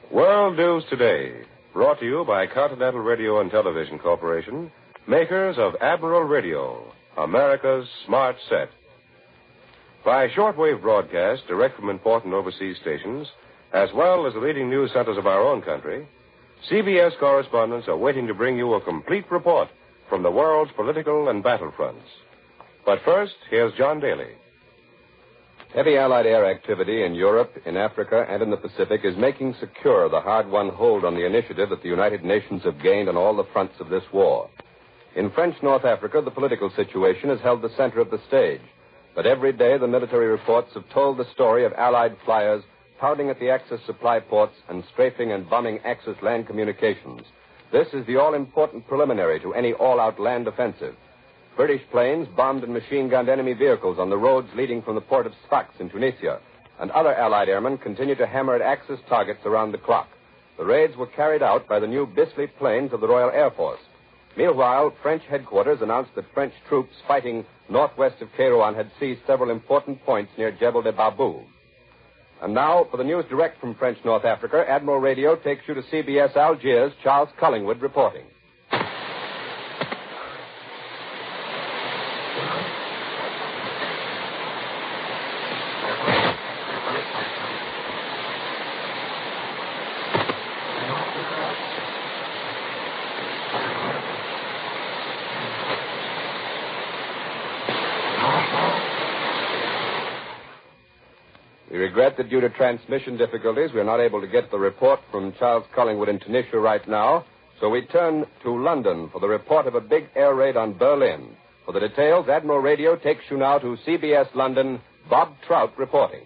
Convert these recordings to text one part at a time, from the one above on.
World News Today, brought to you by Continental Radio and Television Corporation, makers of Admiral Radio, America's smart set. By shortwave broadcast direct from important overseas stations, as well as the leading news centers of our own country, CBS correspondents are waiting to bring you a complete report from the world's political and battle fronts. But first, here's John Daly. Heavy Allied air activity in Europe, in Africa, and in the Pacific is making secure the hard-won hold on the initiative that the United Nations have gained on all the fronts of this war. In French North Africa, the political situation has held the center of the stage. But every day, the military reports have told the story of Allied flyers pounding at the Axis supply ports and strafing and bombing Axis land communications. This is the all-important preliminary to any all-out land offensive. British planes bombed and machine-gunned enemy vehicles on the roads leading from the port of Sfax in Tunisia, and other Allied airmen continue to hammer at Axis targets around the clock. The raids were carried out by the new Bisley planes of the Royal Air Force. Meanwhile, French headquarters announced that French troops fighting northwest of Kairouan had seized several important points near Jebel de Babou. And now, for the news direct from French North Africa, Admiral Radio takes you to CBS Algiers' Charles Collingwood reporting. We regret that due to transmission difficulties, we are not able to get the report from Charles Collingwood in Tunisia right now, so we turn to London for the report of a big air raid on Berlin. For the details, Admiral Radio takes you now to CBS London, Bob Trout reporting.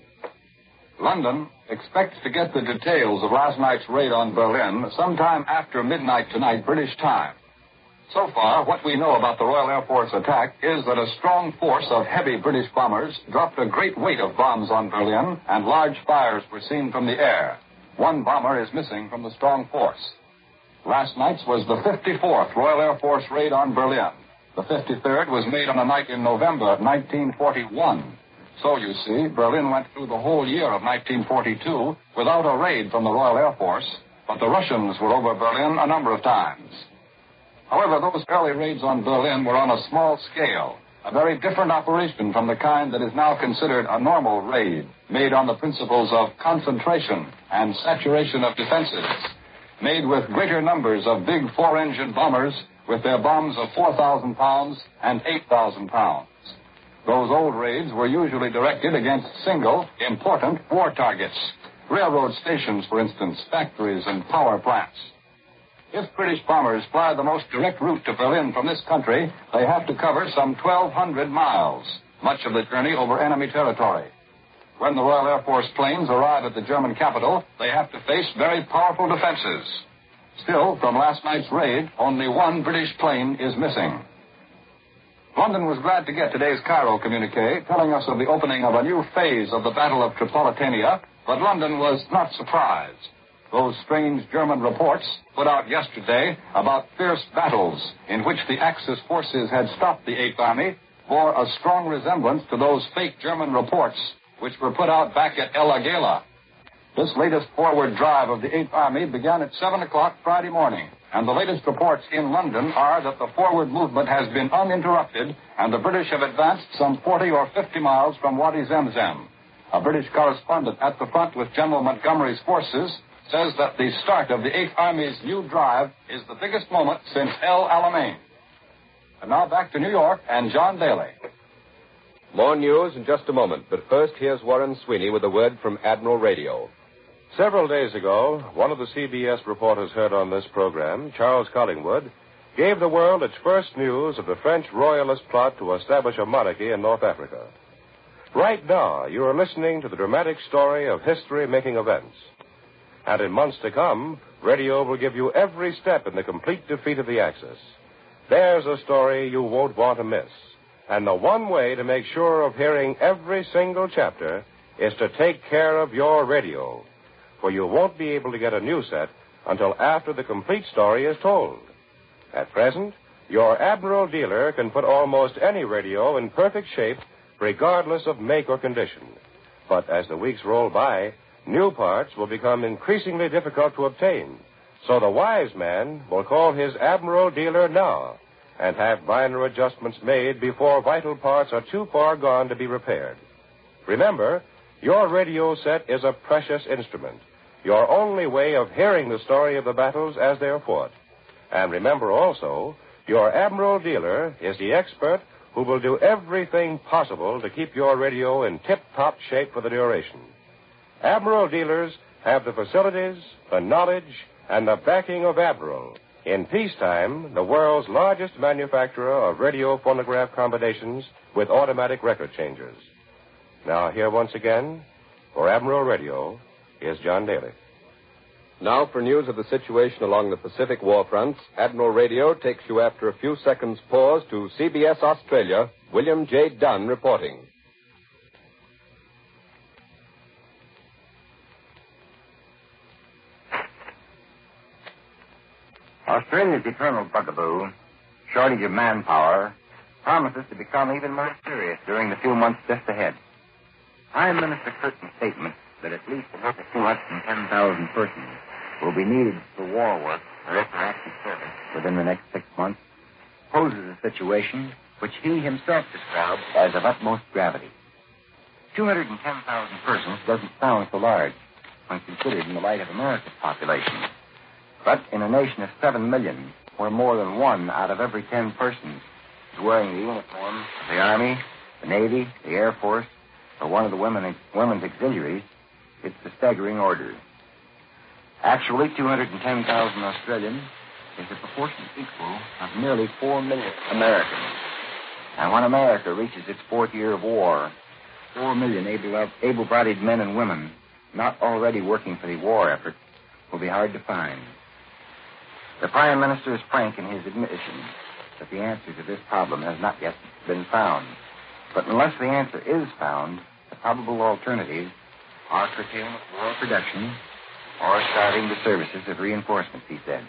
London expects to get the details of last night's raid on Berlin sometime after midnight tonight, British time. So far, what we know about the Royal Air Force attack is that a strong force of heavy British bombers dropped a great weight of bombs on Berlin, and large fires were seen from the air. One bomber is missing from the strong force. Last night's was the 54th Royal Air Force raid on Berlin. The 53rd was made on a night in November of 1941. So, you see, Berlin went through the whole year of 1942 without a raid from the Royal Air Force, but the Russians were over Berlin a number of times. However, those early raids on Berlin were on a small scale, a very different operation from the kind that is now considered a normal raid, made on the principles of concentration and saturation of defenses, made with greater numbers of big four-engine bombers with their bombs of 4,000 pounds and 8,000 pounds. Those old raids were usually directed against single, important war targets, railroad stations, for instance, factories and power plants. If British bombers fly the most direct route to Berlin from this country, they have to cover some 1,200 miles, much of the journey over enemy territory. When the Royal Air Force planes arrive at the German capital, they have to face very powerful defenses. Still, from last night's raid, only one British plane is missing. London was glad to get today's Cairo communique telling us of the opening of a new phase of the Battle of Tripolitania, but London was not surprised. Those strange German reports put out yesterday about fierce battles in which the Axis forces had stopped the Eighth Army bore a strong resemblance to those fake German reports which were put out back at El Agheila. This latest forward drive of the Eighth Army began at 7 o'clock Friday morning, and the latest reports in London are that the forward movement has been uninterrupted and the British have advanced some 40 or 50 miles from Wadi Zemzem. A British correspondent at the front with General Montgomery's forces says that the start of the Eighth Army's new drive is the biggest moment since El Alamein. And now back to New York and John Daly. More news in just a moment, but first here's Warren Sweeney with a word from Admiral Radio. Several days ago, one of the CBS reporters heard on this program, Charles Collingwood, gave the world its first news of the French royalist plot to establish a monarchy in North Africa. Right now, you are listening to the dramatic story of history-making events. And in months to come, radio will give you every step in the complete defeat of the Axis. There's a story you won't want to miss. And the one way to make sure of hearing every single chapter is to take care of your radio, for you won't be able to get a new set until after the complete story is told. At present, your Admiral dealer can put almost any radio in perfect shape, regardless of make or condition. But as the weeks roll by, new parts will become increasingly difficult to obtain. So the wise man will call his Admiral dealer now and have minor adjustments made before vital parts are too far gone to be repaired. Remember, your radio set is a precious instrument, your only way of hearing the story of the battles as they are fought. And remember also, your Admiral dealer is the expert who will do everything possible to keep your radio in tip-top shape for the duration. Admiral dealers have the facilities, the knowledge, and the backing of Admiral. In peacetime, the world's largest manufacturer of radio phonograph combinations with automatic record changers. Now, here once again, for Admiral Radio, is John Daly. Now for news of the situation along the Pacific war fronts, Admiral Radio takes you after a few seconds' pause to CBS Australia, William J. Dunn reporting. Australia's eternal bugaboo, shortage of manpower, promises to become even more serious during the few months just ahead. Prime Minister Curtin's statement that at least another 210,000 persons will be needed for war work or active service within the next 6 months poses a situation which he himself described as of utmost gravity. 210,000 persons doesn't sound so large when considered in the light of America's population. But in a nation of 7 million, where more than 1 out of every 10 persons is wearing the uniform of the Army, the Navy, the Air Force, or one of the women's auxiliaries, it's a staggering order. Actually, 210,000 Australians is a proportion equal of nearly 4 million Americans. And when America reaches its 4th year of war, 4 million able-bodied men and women not already working for the war effort will be hard to find. The Prime Minister is frank in his admission that the answer to this problem has not yet been found. But unless the answer is found, the probable alternatives are curtailment of war production or starting the services of reinforcements, he said.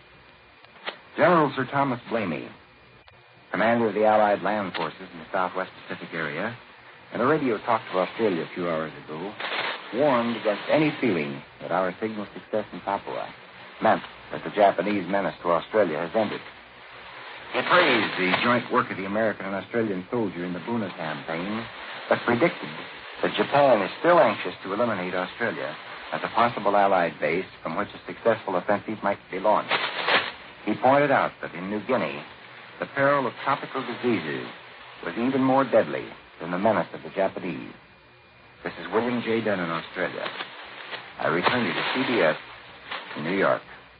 General Sir Thomas Blamey, commander of the Allied land forces in the Southwest Pacific area, in a radio talk to Australia a few hours ago, warned against any feeling that our signal success in Papua meant that the Japanese menace to Australia has ended. He praised the joint work of the American and Australian soldier in the Buna campaign, but predicted that Japan is still anxious to eliminate Australia as a possible Allied base from which a successful offensive might be launched. He pointed out that in New Guinea, the peril of tropical diseases was even more deadly than the menace of the Japanese. This is William J. Dunn in Australia. I return you to CBS in New York.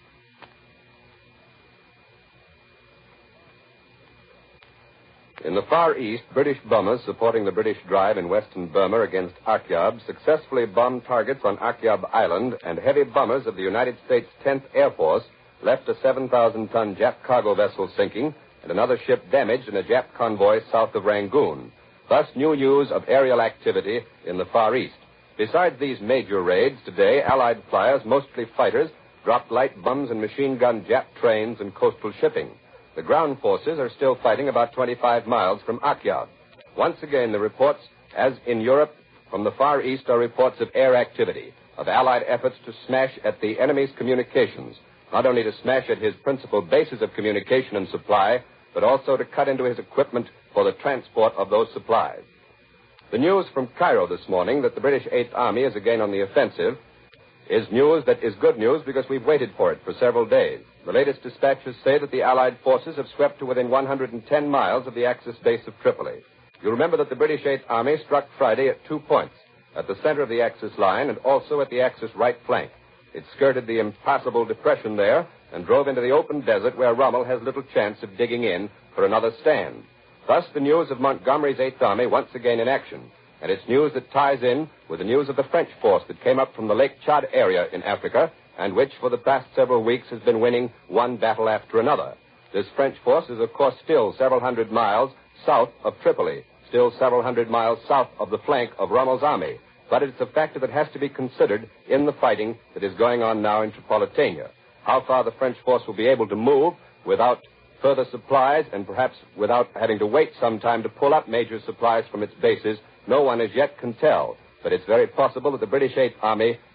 In the Far East, British bombers supporting the British drive in western Burma against Akyab successfully bombed targets on Akyab Island, and heavy bombers of the United States 10th Air Force left a 7,000-ton Jap cargo vessel sinking and another ship damaged in a Jap convoy south of Rangoon. Thus, new news of aerial activity in the Far East. Besides these major raids, today, Allied flyers, mostly fighters, dropped light bombs and machine gun Jap trains and coastal shipping. The ground forces are still fighting about 25 miles from Akyab. Once again, the reports, as in Europe, from the Far East are reports of air activity, of Allied efforts to smash at the enemy's communications, not only to smash at his principal bases of communication and supply, but also to cut into his equipment for the transport of those supplies. The news from Cairo this morning that the British 8th Army is again on the offensive is news that is good news because we've waited for it for several days. The latest dispatches say that the Allied forces have swept to within 110 miles of the Axis base of Tripoli. You'll remember that the British 8th Army struck Friday at 2 points, at the center of the Axis line and also at the Axis right flank. It skirted the impassable depression there and drove into the open desert where Rommel has little chance of digging in for another stand. Thus, the news of Montgomery's 8th Army once again in action. And it's news that ties in with the news of the French force that came up from the Lake Chad area in Africa and which for the past several weeks has been winning one battle after another. This French force is, of course, still several hundred miles south of Tripoli, still several hundred miles south of the flank of Rommel's army. But it's a factor that has to be considered in the fighting that is going on now in Tripolitania. How far the French force will be able to move without further supplies and perhaps without having to wait some time to pull up major supplies from its bases, no one as yet can tell. But it's very possible that the British 8th Army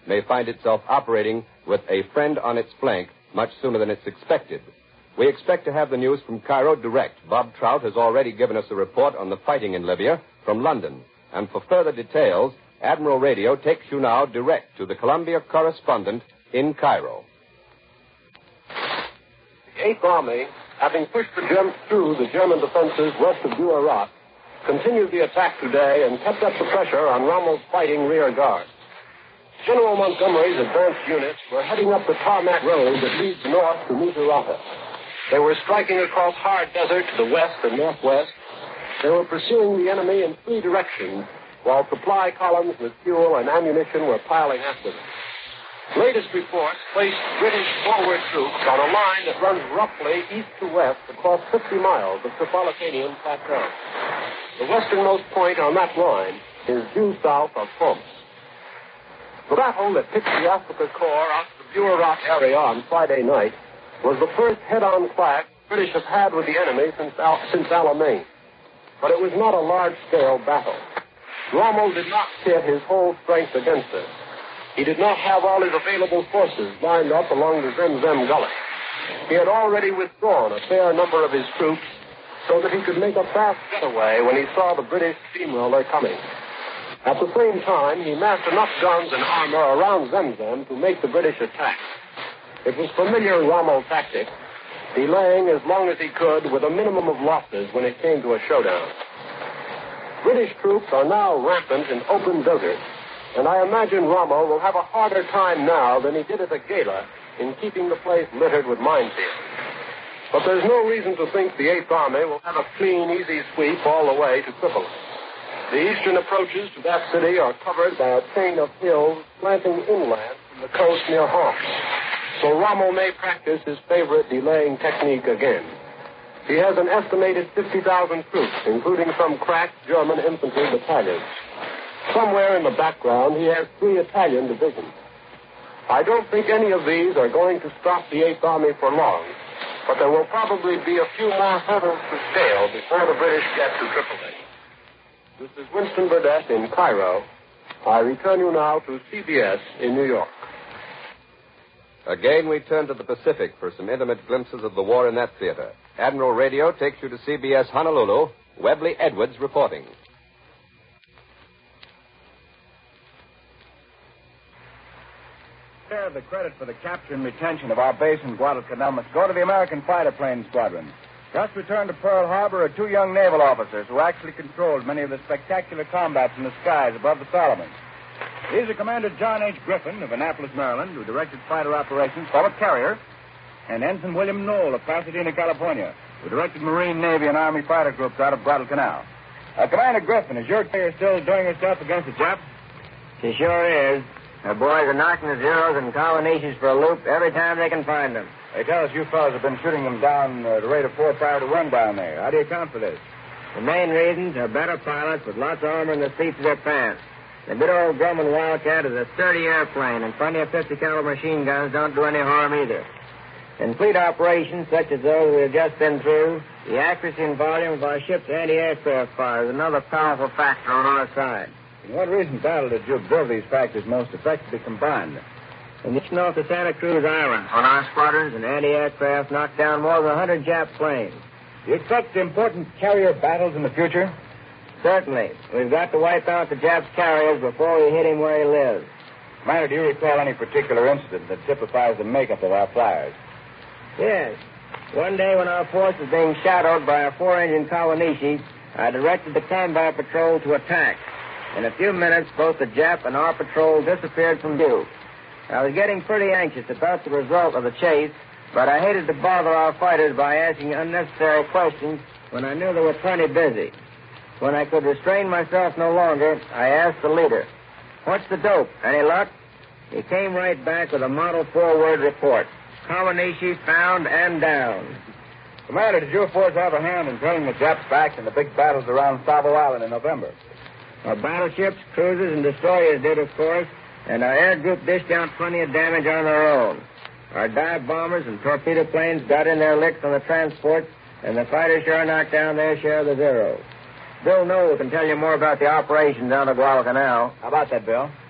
may find itself operating with a friend on its flank much sooner than it's expected. We expect to have the news from Cairo direct. Bob Trout has already given us a report on the fighting in Libya from London. And for further details, Admiral Radio takes you now direct to the Columbia correspondent in Cairo. The Eighth Army, having pushed through the German defenses west of Buerat, continued the attack today and kept up the pressure on Rommel's fighting rear guard. General Montgomery's advanced units were heading up the tarmac road that leads north to Misurata. They were striking across hard desert to the west and northwest. They were pursuing the enemy in 3 directions, while supply columns with fuel and ammunition were piling after them. Latest reports placed British forward troops on a line that runs roughly east to west across 50 miles of Tripolitanian Plateau. The westernmost point on that line is due south of Homs. The battle that picked the Afrika Korps out of the Buerat area on Friday night was the first head-on clash the British have had with the enemy since Alamein. But it was not a large-scale battle. Rommel did not pit his whole strength against us. He did not have all his available forces lined up along the Zemzem Gully. He had already withdrawn a fair number of his troops so that he could make a fast getaway when he saw the British steamroller coming. At the same time, he massed enough guns and armor around Zemzem to make the British attack. It was familiar Rommel tactic, delaying as long as he could with a minimum of losses when it came to a showdown. British troops are now rampant in open desert, and I imagine Rommel will have a harder time now than he did at the Gala in keeping the place littered with minefields. But there's no reason to think the Eighth Army will have a clean, easy sweep all the way to Tripoli. The eastern approaches to that city are covered by a chain of hills slanting inland from the coast near Homs. So Rommel may practice his favorite delaying technique again. He has an estimated 50,000 troops, including some crack German infantry battalions. Somewhere in the background, he has 3 Italian divisions. I don't think any of these are going to stop the Eighth Army for long, but there will probably be a few more hurdles to scale before the British get to Tripoli. This is Winston Burdett in Cairo. I return you now to CBS in New York. Again, we turn to the Pacific for some intimate glimpses of the war in that theater. Admiral Radio takes you to CBS Honolulu. Webley Edwards reporting. Share of the credit for the capture and retention of our base in Guadalcanal must go to the American fighter plane squadron. Just returned to Pearl Harbor are 2 young naval officers who actually controlled many of the spectacular combats in the skies above the Solomons. These are Commander John H. Griffin of Annapolis, Maryland, who directed fighter operations for the carrier, and Ensign William Knoll of Pasadena, California, who directed Marine, Navy, and Army fighter groups out of Guadalcanal. Commander Griffin, is your carrier still doing her stuff against the Japs? She sure is. The boys are knocking the Zeros and Kawanisis for a loop every time they can find them. They tell us you fellows have been shooting them down at the rate of 4 or 5 to 1 down there. How do you account for this? The main reasons are better pilots with lots of armor in the seats of their pants. The good old Grumman Wildcat is a sturdy airplane, and plenty of 50-caliber machine guns don't do any harm either. In fleet operations such as those we have just been through, the accuracy and volume of our ship's anti-aircraft fire is another powerful factor on our side. In what recent battle did you observe these factors most effectively combined? In the off the Santa Cruz Islands, on our squadrons and anti-aircraft knocked down more than 100 Jap planes. Do you expect important carrier battles in the future? Certainly. We've got to wipe out the Jap's carriers before we hit him where he lives. Commander, do you recall any particular incident that typifies the makeup of our flyers? Yes. One day when our force was being shadowed by a 4-engine Kawanishi, I directed the combat patrol to attack. In a few minutes, both the Jap and our patrol disappeared from view. I was getting pretty anxious about the result of the chase, but I hated to bother our fighters by asking unnecessary questions when I knew they were plenty busy. When I could restrain myself no longer, I asked the leader, "What's the dope? Any luck?" He came right back with a model 4-word report. Kawanishi found and down. Commander, did your force have a hand in turning the Japs back in the big battles around Savo Island in November? Our battleships, cruisers, and destroyers did, of course, and our air group dished out plenty of damage on their own. Our dive bombers and torpedo planes got in their licks on the transports, and the fighters sure knocked down their share of the Zeros. Bill Knoll can tell you more about the operations out of Guadalcanal. How about that, Bill?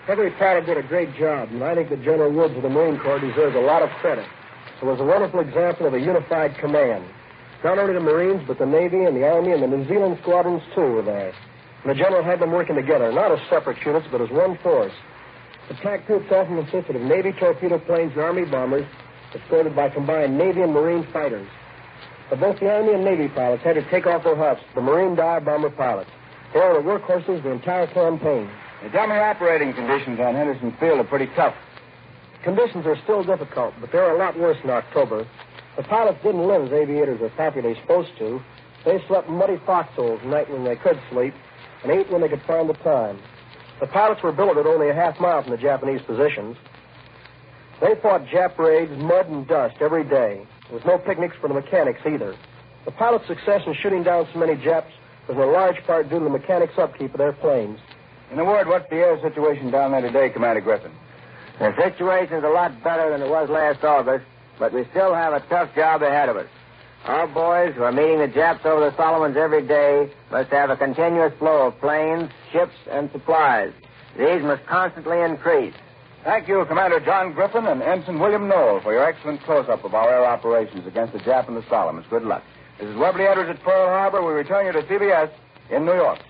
Every pilot did a great job, and I think that General Woods of the Marine Corps deserves a lot of credit. It was a wonderful example of a unified command. Not only the Marines, but the Navy and the Army and the New Zealand squadrons, too, were there. And the General had them working together, not as separate units, but as one force. Attack troops often consisted of Navy torpedo planes and Army bombers, escorted by combined Navy and Marine fighters. But both the Army and Navy pilots had to take off their hats, the Marine dive bomber pilots. They were the workhorses of the entire campaign. The dummy operating conditions on Henderson Field are pretty tough. Conditions are still difficult, but they're a lot worse in October. The pilots didn't live as aviators are popularly supposed to. They slept in muddy foxholes at night when they could sleep, and ate when they could find the time. The pilots were billeted only a half mile from the Japanese positions. They fought Jap raids, mud and dust every day. There was no picnics for the mechanics either. The pilots' success in shooting down so many Japs was in a large part due to the mechanics' upkeep of their planes. In a word, what's the air situation down there today, Commander Griffin? The situation's a lot better than it was last August, but we still have a tough job ahead of us. Our boys who are meeting the Japs over the Solomons every day must have a continuous flow of planes, ships, and supplies. These must constantly increase. Thank you, Commander John Griffin and Ensign William Knoll, for your excellent close-up of our air operations against the Jap and the Solomons. Good luck. This is Webley Edwards at Pearl Harbor. We return you to CBS in New York.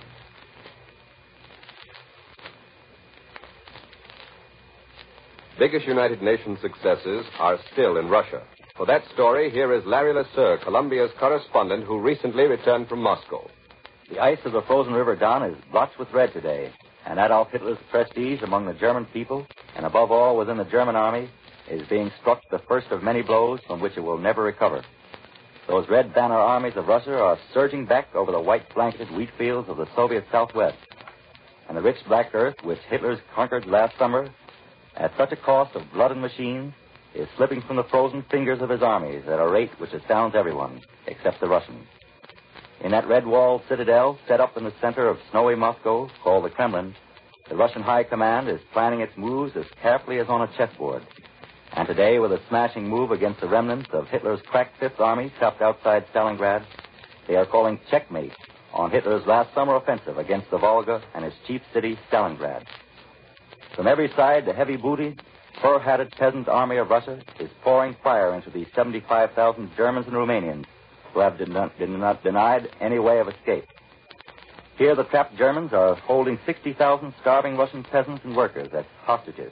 Biggest United Nations successes are still in Russia. For that story, here is Larry Lasser, Columbia's correspondent who recently returned from Moscow. The ice of the frozen River Don is blotched with red today, and Adolf Hitler's prestige among the German people, and above all within the German army, is being struck the first of many blows from which it will never recover. Those red banner armies of Russia are surging back over the white-blanketed wheat fields of the Soviet Southwest, and the rich black earth which Hitler's conquered last summer, at such a cost of blood and machines, is slipping from the frozen fingers of his armies at a rate which astounds everyone, except the Russians. In that red-walled citadel set up in the center of snowy Moscow, called the Kremlin, the Russian High Command is planning its moves as carefully as on a chessboard. And today, with a smashing move against the remnants of Hitler's cracked Fifth Army trapped outside Stalingrad, they are calling checkmate on Hitler's last summer offensive against the Volga and its chief city, Stalingrad. From every side, the heavy-booted, fur-hatted peasant army of Russia is pouring fire into the 75,000 Germans and Romanians who have denied any way of escape. Here, the trapped Germans are holding 60,000 starving Russian peasants and workers as hostages.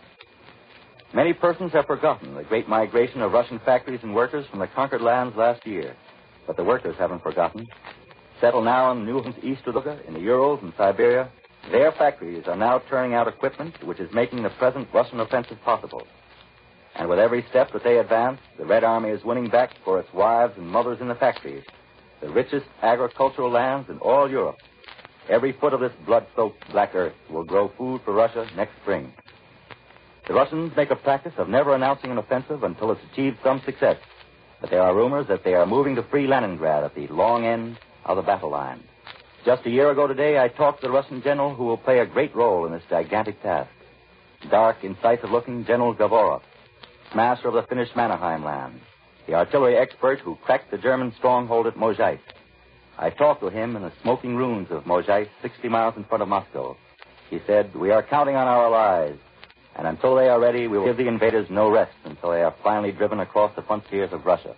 Many persons have forgotten the great migration of Russian factories and workers from the conquered lands last year, but the workers haven't forgotten. Settled now in the Newlands east of Volga, in the Urals and Siberia, their factories are now turning out equipment which is making the present Russian offensive possible. And with every step that they advance, the Red Army is winning back for its wives and mothers in the factories the richest agricultural lands in all Europe. Every foot of this blood-soaked black earth will grow food for Russia next spring. The Russians make a practice of never announcing an offensive until it's achieved some success, but there are rumors that they are moving to free Leningrad at the long end of the battle line. Just a year ago today, I talked to the Russian general who will play a great role in this gigantic task. Dark, incisive-looking General Gavorov, master of the Finnish Mannerheim land, the artillery expert who cracked the German stronghold at Mozháysk. I talked to him in the smoking ruins of Mozháysk, 60 miles in front of Moscow. He said, "We are counting on our allies, and until they are ready, we will give the invaders no rest until they are finally driven across the frontiers of Russia."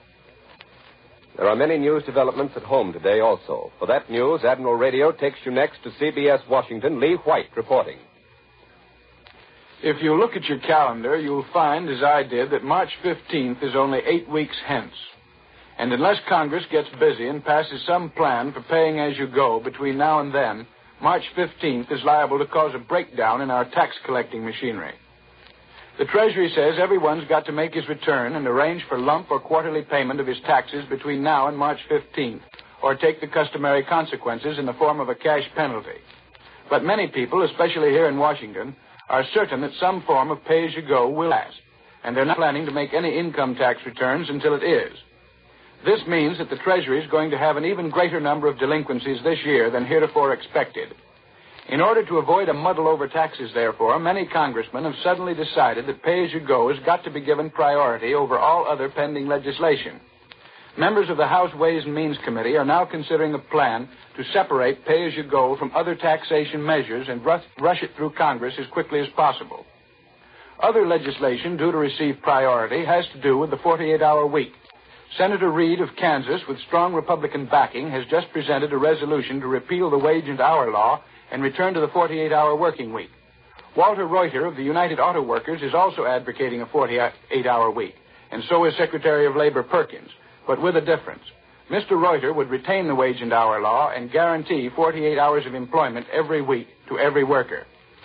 There are many news developments at home today also. For that news, Admiral Radio takes you next to CBS Washington, Lee White reporting. If you look at your calendar, you'll find, as I did, that March 15th is only 8 weeks hence. And unless Congress gets busy and passes some plan for paying as you go between now and then, March 15th is liable to cause a breakdown in our tax-collecting machinery. The Treasury says everyone's got to make his return and arrange for lump or quarterly payment of his taxes between now and March 15th, or take the customary consequences in the form of a cash penalty. But many people, especially here in Washington, are certain that some form of pay-as-you-go will last, and they're not planning to make any income tax returns until it is. This means that the Treasury is going to have an even greater number of delinquencies this year than heretofore expected. In order to avoid a muddle over taxes, therefore, many congressmen have suddenly decided that pay-as-you-go has got to be given priority over all other pending legislation. Members of the House Ways and Means Committee are now considering a plan to separate pay-as-you-go from other taxation measures and rush it through Congress as quickly as possible. Other legislation due to receive priority has to do with the 48-hour week. Senator Reed of Kansas, with strong Republican backing, has just presented a resolution to repeal the wage and hour law and return to the 48-hour working week. Walter Reuter of the United Auto Workers is also advocating a 48-hour week, and so is Secretary of Labor Perkins, but with a difference. Mr. Reuter would retain the wage and hour law and guarantee 48 hours of employment every week to every worker.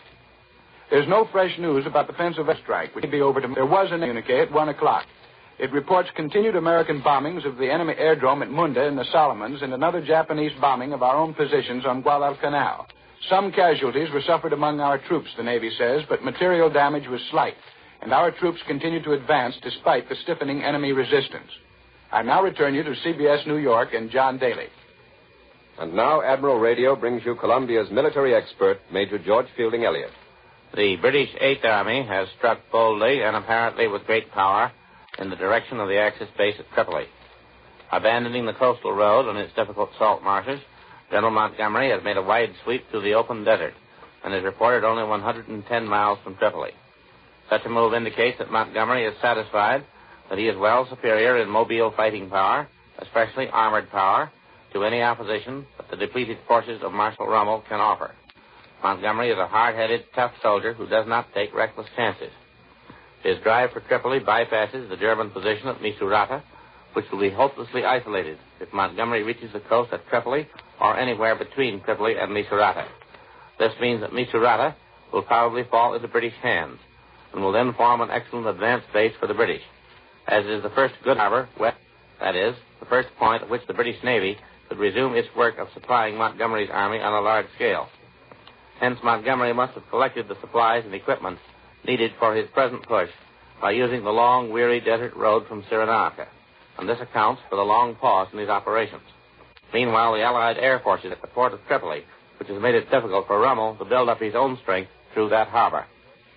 There's no fresh news about the Pennsylvania strike, which will be over tomorrow. There was a communique at 1 o'clock. It reports continued American bombings of the enemy airdrome at Munda in the Solomons and another Japanese bombing of our own positions on Guadalcanal. Some casualties were suffered among our troops, the Navy says, but material damage was slight, and our troops continued to advance despite the stiffening enemy resistance. I now return you to CBS New York and John Daly. And now Admiral Radio brings you Columbia's military expert, Major George Fielding Elliott. The British Eighth Army has struck boldly and apparently with great power in the direction of the Axis base at Tripoli. Abandoning the coastal road and its difficult salt marshes, General Montgomery has made a wide sweep through the open desert and is reported only 110 miles from Tripoli. Such a move indicates that Montgomery is satisfied that he is well superior in mobile fighting power, especially armored power, to any opposition that the depleted forces of Marshal Rommel can offer. Montgomery is a hard-headed, tough soldier who does not take reckless chances. His drive for Tripoli bypasses the German position at Misurata, which will be hopelessly isolated if Montgomery reaches the coast at Tripoli or anywhere between Tripoli and Misurata. This means that Misurata will probably fall into British hands and will then form an excellent advance base for the British, as it is the first good harbor west, that is, the first point at which the British Navy could resume its work of supplying Montgomery's army on a large scale. Hence, Montgomery must have collected the supplies and equipment needed for his present push by using the long, weary desert road from Cyrenaica, and this accounts for the long pause in his operations. Meanwhile, the Allied air forces at the port of Tripoli, which has made it difficult for Rommel to build up his own strength through that harbor.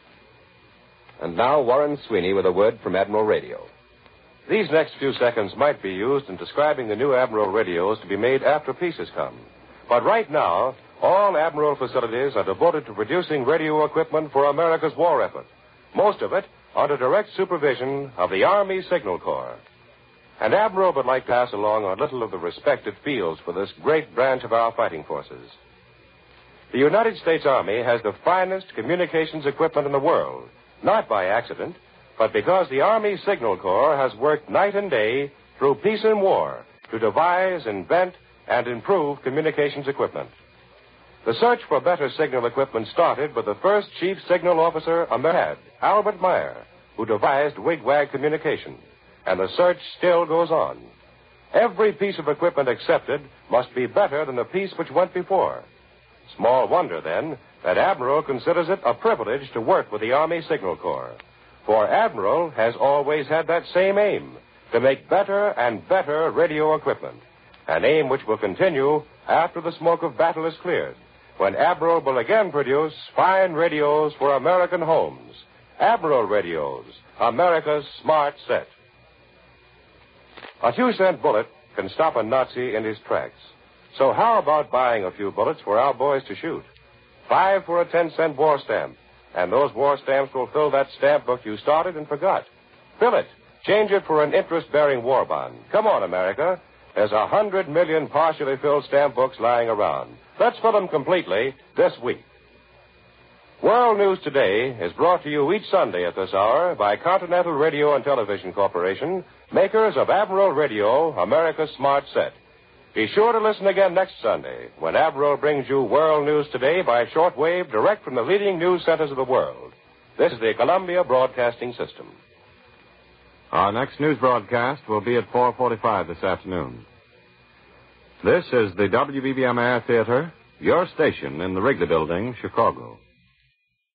And now Warren Sweeney with a word from Admiral Radio. These next few seconds might be used in describing the new Admiral radios to be made after peace has come. But right now, all Admiral facilities are devoted to producing radio equipment for America's war effort, most of it under direct supervision of the Army Signal Corps. And Admiral would like to pass along a little of the respect it feels for this great branch of our fighting forces. The United States Army has the finest communications equipment in the world, not by accident, but because the Army Signal Corps has worked night and day through peace and war to devise, invent, and improve communications equipment. The search for better signal equipment started with the first Chief Signal Officer American, Albert Meyer, who devised wigwag communication, and the search still goes on. Every piece of equipment accepted must be better than the piece which went before. Small wonder, then, that Admiral considers it a privilege to work with the Army Signal Corps. For Admiral has always had that same aim, to make better and better radio equipment, an aim which will continue after the smoke of battle is cleared, when Admiral will again produce fine radios for American homes. Admiral Radios, America's smart set. A 2-cent bullet can stop a Nazi in his tracks. So how about buying a few bullets for our boys to shoot? 5 for a 10-cent war stamp. And those war stamps will fill that stamp book you started and forgot. Fill it. Change it for an interest-bearing war bond. Come on, America. There's 100 million partially filled stamp books lying around. Let's fill them completely this week. World News Today is brought to you each Sunday at this hour by Continental Radio and Television Corporation, makers of Admiral Radio, America's smart set. Be sure to listen again next Sunday when Admiral brings you World News Today by shortwave direct from the leading news centers of the world. This is the Columbia Broadcasting System. Our next news broadcast will be at 4:45 this afternoon. This is the WBBM Air Theater, your station in the Wrigley Building, Chicago.